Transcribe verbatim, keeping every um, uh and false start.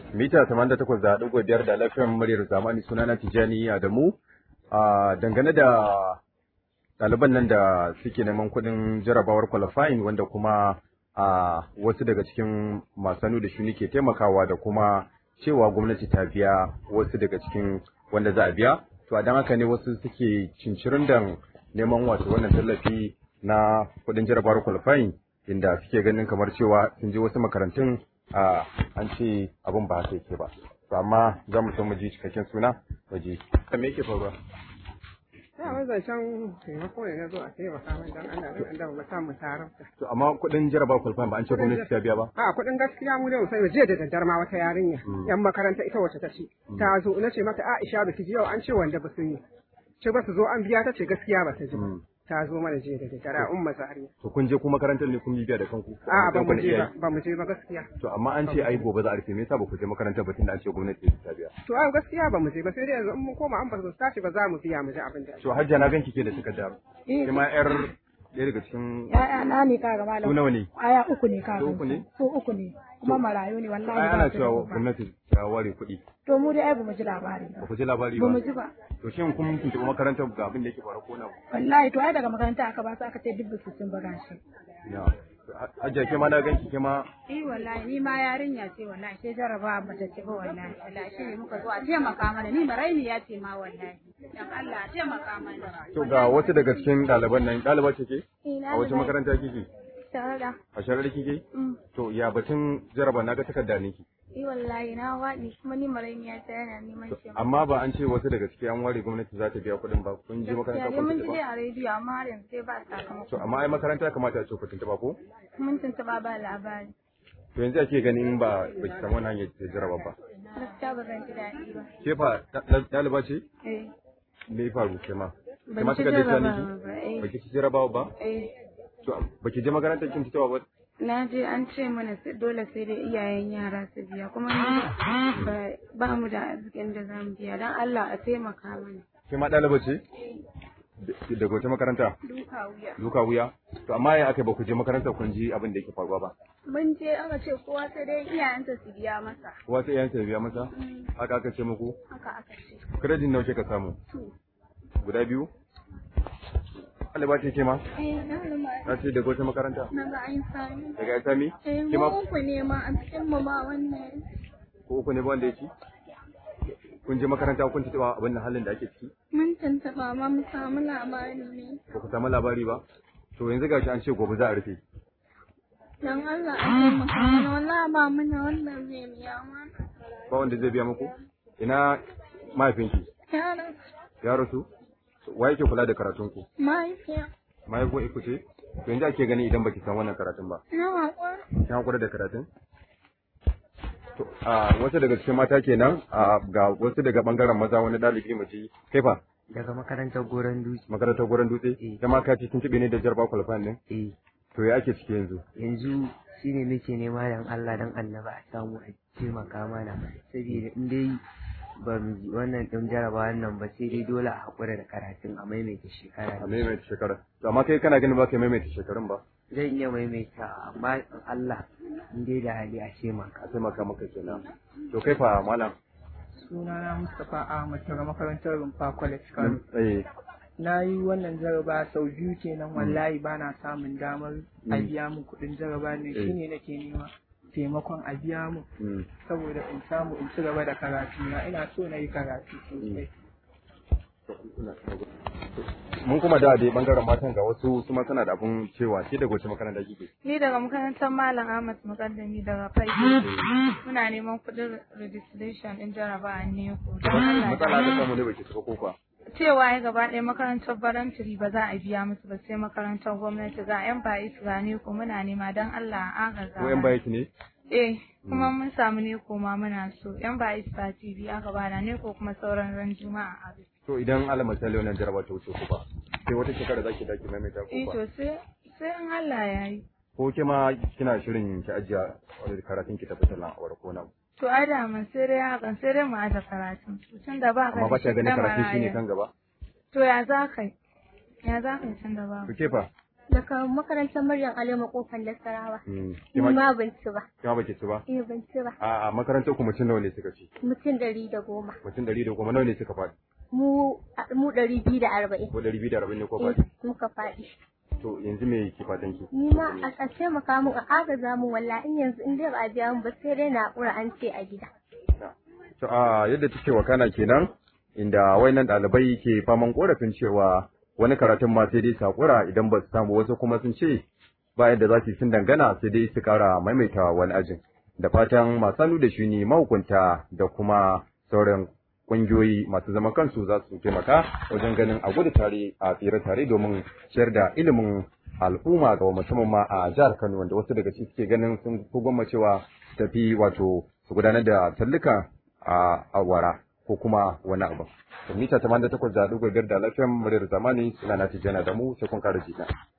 mita tamanin da takwas da ɗigo biyar da lafiyar muryar zamani sunana Tijjani Adamu. A dangane da ɗaliban nan da suke neman kuɗin jarabawar qualifying wanda kuma a wasu daga cikin masu da shuni ke taimakawa da kuma cewa gwamnati ta biya wasu daga cikin wanda za a biya. To a dan haka ne wasu suke cincirin da neman wato wannan tallafi na kuɗin jarabawar qualifying inda suke ganin kamar cewa sun je wasu makarantun a an ce abin ba haka yake ba. To amma za mu so mu ji cikakken suna waje. Me yake faruwa? Ya wanda can taimako ne na zo a taimaka min dan Allah dan Allah ba samu tarafta. To amma kuɗin jarabawar qualifying ba an ce gwamnati ta biya ba? A kuɗin gaskiya mu dai sai jiya da daddare ma wata yarinya yan makaranta ita wacce ta ci ta zo na ce mata Aisha da kiji yau an ce wanda ba su yi. Ce ba su zo an biya ta ce gaskiya ba ta ji. Ta zo mana jiya da daddare a umma Zariya. To kun je ku makarantar ne kun yi biya da kanku? A'a ba mu je ba ba mu je ba gaskiya. To amma an ce ai gobe za a rufe me yasa ba ku je makarantar ba tunda an ce gwamnati ta biya? To ai gaskiya ba mu je ba sai dai yanzu in mun koma an ba su tashi ba za mu biya mu ji abin da. To hajja na ganki ke da takarda. Ke ma yar ɗaya daga cikin ya'ya na ne kaga malam. Su nawa ne? Aya uku ne kaga. Su uku ne? Su uku ne. Kuma marayu ne wallahi. Ai ana cewa gwamnati ta ware kuɗi. To mu dai ai ba mu ji labari ba. Ba ku ji labari ba? Ba mu ji ba. To shin kun tuntuɓi makarantar ga abin da yake faru ko na? Wallahi to ai daga makaranta aka ba su aka ce duk su sun buga shi. Hajja ke ma na ganki ke ma. Eh wallahi ni ma yarinya ce wallahi sai jaraba ba ta ci ba wallahi. Wallahi shi ne muka zo a taimaka mana ni maraini ya ce ma wallahi. Dan Allah a taimaka mana. To ga wasu daga cikin ɗaliban nan ɗaliba ce ke? A wace makaranta kike? Sharada. A Sharada kike? To ya batun jaraba na ga takarda ne ki? Eh wallahi na waɗi kuma ni maraini ya ta yana neman shi. Amma ba an ce wasu daga cikin an ware gwamnati za ta biya kuɗin ba kun je makaranta kun mun tuntuɓa? ji dai a rediyo amma har yanzu sai ba sakamako. To amma ai makaranta ya kamata a ce ku tuntuɓa ko? Mun tuntuɓa ba labari. To yanzu ake ganin ba ba ki samu wannan hanyar ta jaraba ba. Gaskiya ba zan ji daɗi ba. Ke fa ɗaliba ce? Eh. Me ya faru ke ma? Ke Ban ma ci kika je jarrabawa tani ba, eh. ki? Ba ki ci jarabawa ba? Eh. To ba ki je makaranta kin tuntuɓa ba? Na je an ce mana sai- dole sai dai iyayen yara su biya kuma ni ba- ba mu da arzikin da za mu biya don Allah a taimaka mana. Ke ma ɗaliba ce? Daga wace makaranta? Duka wuya. Duka wuya? To amma ya aka ba ku je makaranta kun ji abin da yake faruwa ba? Mun je aka ce kowa sai dai iyayensa su biya masa. Kowa sai iyayensa ya biya masa? Haka aka ce muku? Haka aka ce. Kiredin nawa kika samu? Guda biyu? Ɗaliba ce ke ma? Eh, na lima. Ta ce daga wata makaranta? Na ga an sami. Daga ya sami? Eh, Ke mu ma uku ne ma a cikin mu ba wannan. ko uku ne ba wanda ya ci? Kun je makaranta kun ci cewa abin da halin da ake ciki? Mun tuntuɓa ma mu samu labari ne. Ba ku samu labari ba? To yanzu gashi an ce gobe za a rufe. Don Allah a taimaka mana wallahi ba muna wannan zai biya mana. Ba wanda zai biya muku? Ina mahaifinki? Yaran Ya rasu? Wa yake kula da karatunku? mahaifiya. Mahaifin iku ce? To yanzu ake gani idan baki san wannan karatun ba. Na haƙura. Kin hakura da karatun? To a wasu daga cikin mata kenan a ga wasu daga bangaren maza wani ɗalibi mace kai fa Daga makarantar Goron Dutse. makarantar goron dutse Eh. jama ka ci tuntube ne da jarba qualifying din Eh, to ya ake ciki yanzu yanzu shine muke nema dan Allah dan Annaba a samu a taimaka mana saboda in dai ba mu ji wannan ɗin jarabawan nan ba sai dai dole a haƙura da karatun a maimaita shekara. a maimaita shekara to amma kai kana ganin ba kai maimaita shekarun ba Zan iya maimaita amma in Allah in dai da hali a taimaka. a taimaka maka kenan to kai fa malam Sunana Mustapha Ahmad daga makarantar Rumfa College Kano. eh Na yi wannan jaraba sau biyu kenan wallahi ba na samun damar a biya mu kuɗin jaraba ne Eh. shine nake nema taimakon a biya mu mm. saboda in samu in ci gaba da karatu na ina so na yi karatu sosai. mun kuma da dai bangaren matan ga wasu su ma suna da abun cewa ke daga wace makaranta kike Ni daga makarantar Malam Ahmad Mukaddami daga Faizu. Muna neman kuɗin registration ɗin jaraba a Neko. matsala ta samu ne baki saka kofa Cewa ya gaba ɗaya makarantar Barantiri ba za a biya musu ba sai makarantar gwamnati ga 'yan bayi su ga Neko muna nema don Allah a agaza. ko yan baya ki ne Eh, kuma mun samu Neko ma muna so. 'Yan bayi su sati biyu aka bada Neko kuma sauran ran Juma'a a Abu. to idan alama misali wannan jaraba ta wuce ku ba sai wata shekara zaki daki maimaita Eh ko ba to sai sai in Allah ya yi. ko ke ma kina shirin ki ajiya karatun ki tafi tallan awar ko na To ai da mun sai dai hakan sai dai mu aje karatun. Tun da ba ka amma ba da ta shi ganin na karatun shine maraya. kan gaba To ya za ka yi? Ya za ka yi tun da ba? to ke fa Daga makarantar Maryam Alema kofar Nasarawa. Mm. Ni ma ban ci ba. Kima baki ci ba? Eh ban ci ba. A a makarantar ku mutum nawa ne suka ci? Mutum ɗari da goma. Mutum ɗari da goma nawa ne suka faɗi? Mu mu ɗari biyu da arba'in. Ko ɗari biyu da arba'in ne ko Eh faɗi? muka faɗi. To yanzu me ke fatan ki? Ni ma a a taimaka min a agaza min wallahi in yanzu in dai ba a biya min ba sai dai na haƙura an ce a gida. To a yadda take wakana kenan inda wayannan ɗalibai ke faman korafin cewa wani karatun ma sai dai sakura idan ba su samu, wasu kuma sun ce ba yadda za su yi sun dangana sai dai su kara maimaita wani ajin. Da fatan masu hannu da shuni mahukunta da kuma sauran ƙungiyoyi masu zaman kansu za su taimaka wajen ganin a gudu tare a tsere tare domin ciyar da ilimin al'umma ga musamman ma a jihar Kano, wanda wasu daga ciki suke ganin sun fi gwammacewa tafi wato su gudanar da talluka a awara ko kuma wani abu. Mita tamanin da takwas da ɗigo biyar da lafiyan muryar zamani suna na Tijjana da mu sai kun kare jina.